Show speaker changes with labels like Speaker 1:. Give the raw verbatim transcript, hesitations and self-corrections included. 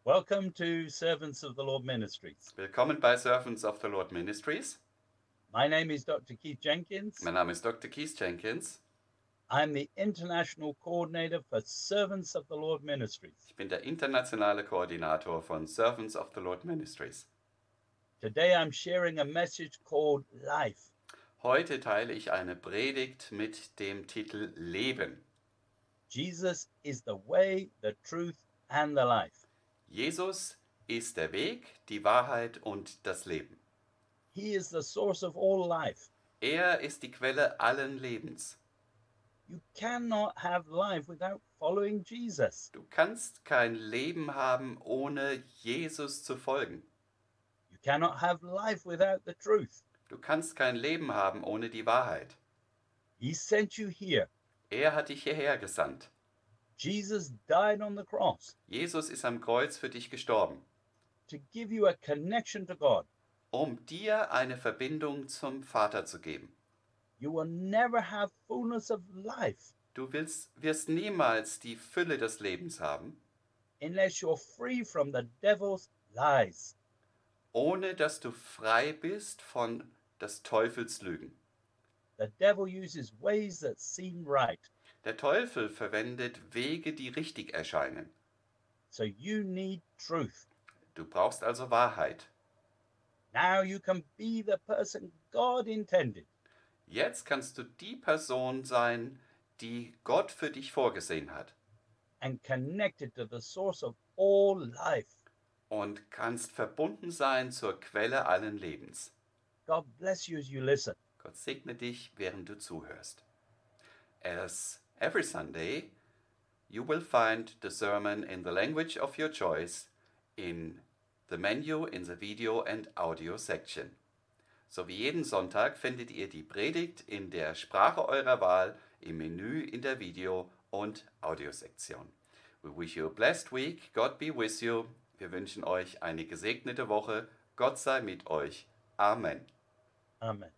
Speaker 1: Welcome to Servants of the Lord Ministries.
Speaker 2: Willkommen bei Servants of the Lord Ministries.
Speaker 1: My name is Doctor Keith Jenkins.
Speaker 2: Mein Name ist Doktor Keith Jenkins.
Speaker 1: I'm the International Coordinator for Servants of the Lord Ministries.
Speaker 2: Ich bin der internationale Koordinator von Servants of the Lord Ministries.
Speaker 1: Today I'm sharing a message called Life.
Speaker 2: Heute teile ich eine Predigt mit dem Titel Leben.
Speaker 1: Jesus is the way, the truth, and the life.
Speaker 2: Jesus ist der Weg, die Wahrheit und das Leben.
Speaker 1: He is the source of all life.
Speaker 2: Er ist die Quelle allen Lebens.
Speaker 1: You cannot have life without following Jesus.
Speaker 2: Du kannst kein Leben haben, ohne Jesus zu folgen.
Speaker 1: You cannot have life without the truth.
Speaker 2: Du kannst kein Leben haben ohne die Wahrheit.
Speaker 1: He sent you here.
Speaker 2: Er hat dich hierher gesandt.
Speaker 1: Jesus died on the cross
Speaker 2: Jesus ist am Kreuz für dich gestorben,
Speaker 1: to give you a connection to God.
Speaker 2: um dir eine Verbindung zum Vater zu geben.
Speaker 1: You will never have fullness of life
Speaker 2: Du willst, wirst niemals die Fülle des Lebens haben,
Speaker 1: unless you're free from the devil's lies.
Speaker 2: ohne dass du frei bist von des Teufels Lügen.
Speaker 1: The devil uses ways that seem right.
Speaker 2: Der Teufel verwendet Wege, die richtig erscheinen.
Speaker 1: So you need truth.
Speaker 2: Du brauchst also Wahrheit.
Speaker 1: Now you can be the person God intended.
Speaker 2: Jetzt kannst du die Person sein, die Gott für dich vorgesehen hat.
Speaker 1: And connected to the source of all life.
Speaker 2: Und kannst verbunden sein zur Quelle allen Lebens.
Speaker 1: God bless you as you listen.
Speaker 2: Gott segne dich, während du zuhörst. As every Sunday, you will find the sermon in the language of your choice in the menu in the video and audio section. So wie jeden Sonntag findet ihr die Predigt in der Sprache eurer Wahl im Menü in der Video- und Audiosektion. We wish you a blessed week. God be with you. Wir wünschen euch eine gesegnete Woche. Gott sei mit euch. Amen.
Speaker 1: Amen.